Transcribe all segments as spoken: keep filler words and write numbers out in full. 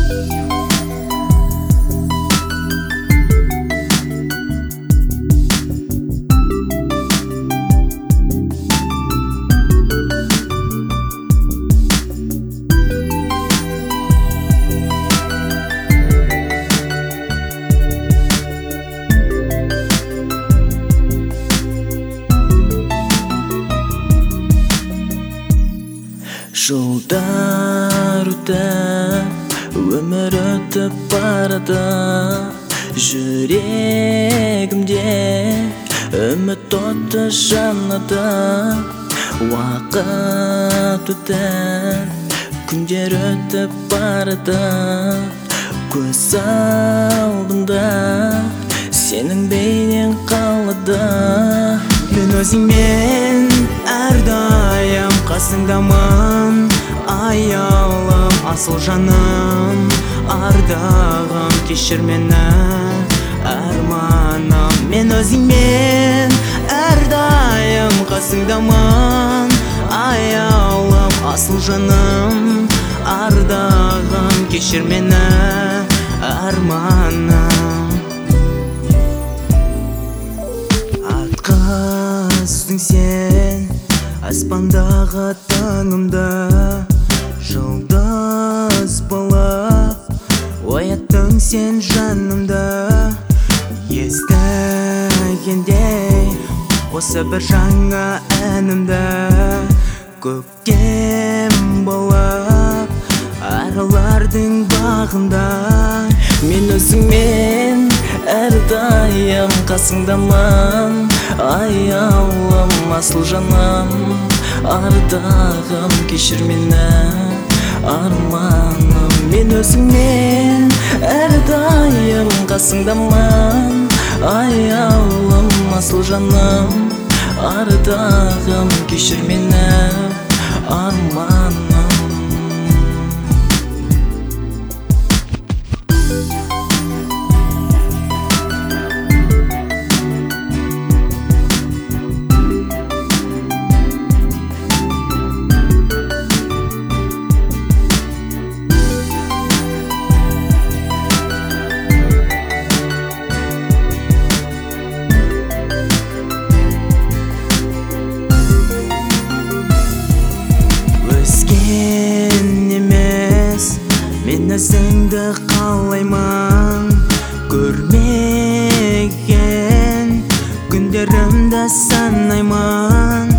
Жылдар өтіп, өмір өтіп барады. Жүрегімде үміт оты жанады. Уақыт өтіп, күндер өтіп барады. Көз алдымда сенің бейнең қалады. Мен өзіңмен әрдайым қасыңдамын. Аялым, асыл жаным, ардағым, кешір мені, арманым. Мен өзіңмен әрдайым қасыңдамын. Аялым, асыл жаным, ардағым, кешір мені, арманым. Атқаздың сен аспандағы таңымда, жұлдыз болып ояттың сен жанымда. Естігендей осы бір жаңа әнімді, көктем болып аралардың бағында. Мен өзіңмен әрдайым қасыңдамын. Аялым, асыл жаным, ардағым, кешір мені, арманым. Мен өзіңмен әрдайым қасыңдамын. Аялым, асыл жаным, ардағым, кешір мені, арманым. Мен өзіңді қалаймын, көрмеген күндерімді санаймын.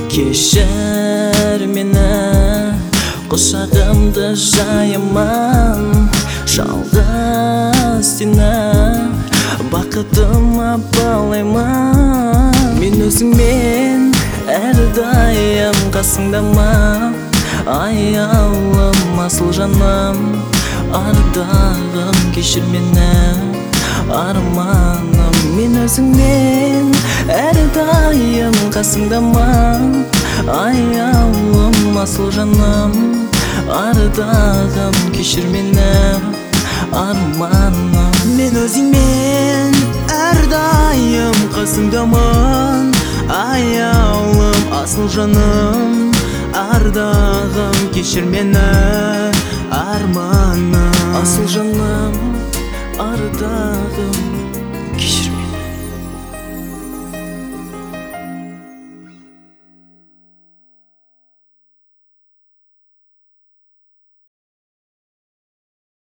Кешір мені, құшағымды жайымын. Жалғыз сені бақытыма балаймын. Мен өзіңмен әрдайым қасыңдамын. Аялым, асыл жаным, ардағым, кешір мені, арманым. Мен өзіңмен әрдайым қасыңдамын. Аялым, асыл жаным, ардағым, кешір мені, арманым. Мен өзіңмен әрдайым қасыңдамын. Аялым, асыл жаным, ардағым, кешір мені.